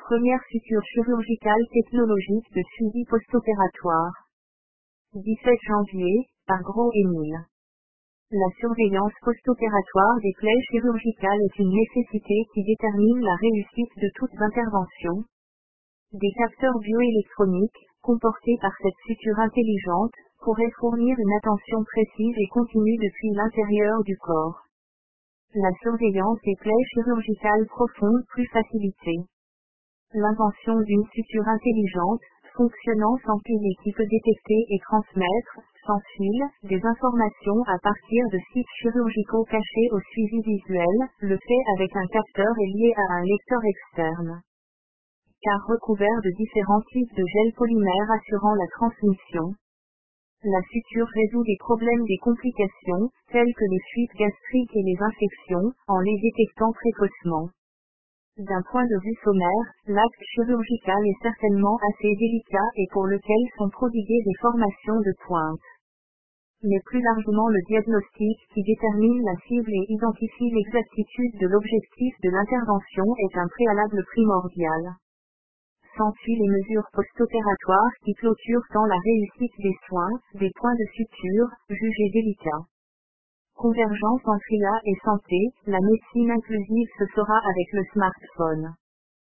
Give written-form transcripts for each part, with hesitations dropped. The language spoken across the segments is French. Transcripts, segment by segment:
Première suture chirurgicale technologique de suivi post-opératoire. 17 janvier, par Gros-Émile. La surveillance post-opératoire des plaies chirurgicales est une nécessité qui détermine la réussite de toute intervention. Des capteurs bioélectroniques, comportés par cette suture intelligente, pourraient fournir une attention précise et continue depuis l'intérieur du corps. La surveillance des plaies chirurgicales profondes plus facilitée. L'invention d'une suture intelligente, fonctionnant sans fil et qui peut détecter et transmettre, sans fil, des informations à partir de sites chirurgicaux cachés au suivi visuel, le fait avec un capteur est lié à un lecteur externe. Car recouvert de différents types de gel polymère assurant la transmission. La suture résout les problèmes des complications, telles que les fuites gastriques et les infections, en les détectant précocement. D'un point de vue sommaire, l'acte chirurgical est certainement assez délicat et pour lequel sont prodiguées des formations de pointe. Mais plus largement le diagnostic qui détermine la cible et identifie l'exactitude de l'objectif de l'intervention est un préalable primordial. S'ensuit les mesures post-opératoires qui clôturent tant la réussite des soins, des points de suture, jugés délicats. Convergence entre IA et santé, la médecine inclusive se fera avec le smartphone.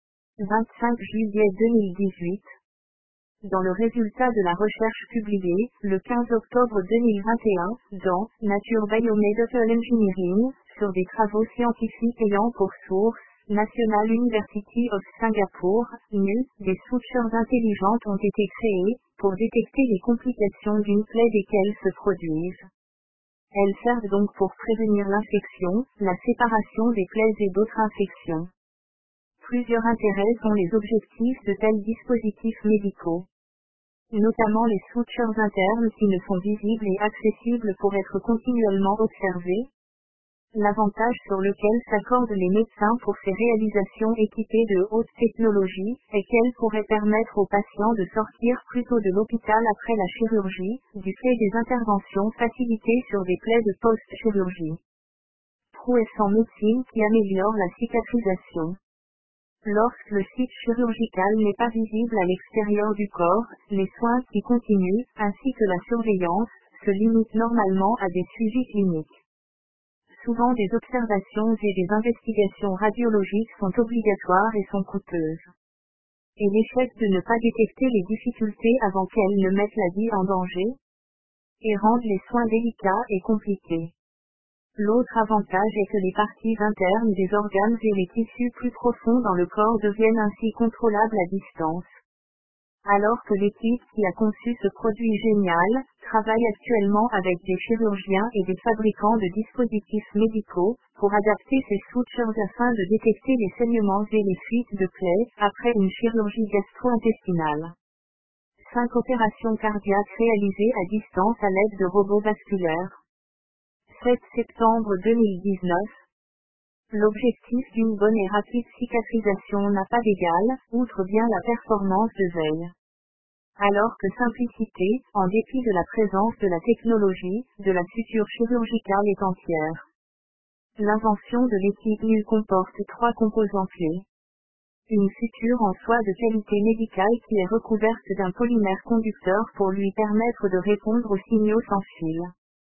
25 juillet 2018. Dans le résultat de la recherche publiée, le 15 octobre 2021, dans Nature Biomedical Engineering, sur des travaux scientifiques ayant pour source National University of Singapore, NU, des sutures intelligentes ont été créées, pour détecter les complications d'une plaie desquelles se produisent. Elles servent donc pour prévenir l'infection, la séparation des plaies et d'autres infections. Plusieurs intérêts sont les objectifs de tels dispositifs médicaux. Notamment les sutures internes qui ne sont visibles et accessibles pour être continuellement observées. L'avantage sur lequel s'accordent les médecins pour ces réalisations équipées de haute technologie est qu'elles pourraient permettre aux patients de sortir plus tôt de l'hôpital après la chirurgie, du fait des interventions facilitées sur des plaies de post-chirurgie. Prouesse en médecine qui améliore la cicatrisation. Lorsque le site chirurgical n'est pas visible à l'extérieur du corps, les soins qui continuent, ainsi que la surveillance, se limitent normalement à des suivis cliniques. Souvent des observations et des investigations radiologiques sont obligatoires et sont coûteuses. Et l'échec de ne pas détecter les difficultés avant qu'elles ne mettent la vie en danger, et rendent les soins délicats et compliqués. L'autre avantage est que les parties internes des organes et les tissus plus profonds dans le corps deviennent ainsi contrôlables à distance. Alors que l'équipe qui a conçu ce produit génial, travaille actuellement avec des chirurgiens et des fabricants de dispositifs médicaux, pour adapter ces sutures afin de détecter les saignements et les fuites de plaies, après une chirurgie gastro-intestinale. 5 opérations cardiaques réalisées à distance à l'aide de robots vasculaires. 7 septembre 2019. L'objectif d'une bonne et rapide cicatrisation n'a pas d'égal, outre bien la performance de veille. Alors que simplicité, en dépit de la présence de la technologie, de la suture chirurgicale est entière. L'invention de l'équipe NU comporte 3 composants clés. Une suture en soie de qualité médicale qui est recouverte d'un polymère conducteur pour lui permettre de répondre aux signaux sans fil.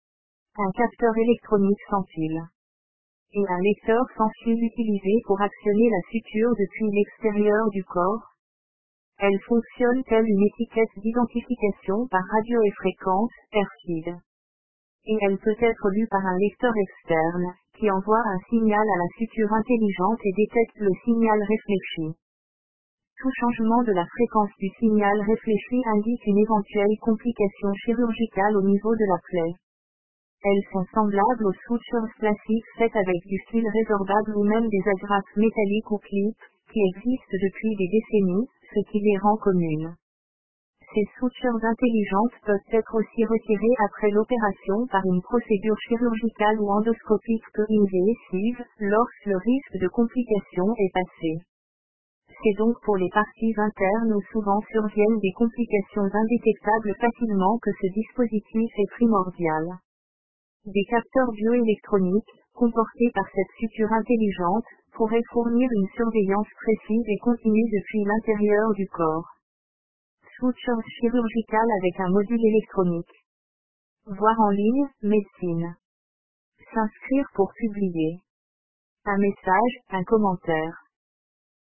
Un capteur électronique sans fil. Et un lecteur sans fil utilisé pour actionner la suture depuis l'extérieur du corps. Elle fonctionne telle une étiquette d'identification par radio et fréquence, RFID. Et elle peut être lue par un lecteur externe, qui envoie un signal à la suture intelligente et détecte le signal réfléchi. Tout changement de la fréquence du signal réfléchi indique une éventuelle complication chirurgicale au niveau de la plaie. Elles sont semblables aux sutures classiques faites avec du fil résorbable ou même des agrafes métalliques ou clips, qui existent depuis des décennies, ce qui les rend communes. Ces sutures intelligentes peuvent être aussi retirées après l'opération par une procédure chirurgicale ou endoscopique peu invasive, lorsque le risque de complication est passé. C'est donc pour les parties internes où souvent surviennent des complications indétectables facilement que ce dispositif est primordial. Des capteurs bioélectroniques, comportés par cette suture intelligente, pourrait fournir une surveillance précise et continue depuis l'intérieur du corps. Sutures chirurgicales avec un module électronique. Voir en ligne, médecine. S'inscrire pour publier. Un message, un commentaire.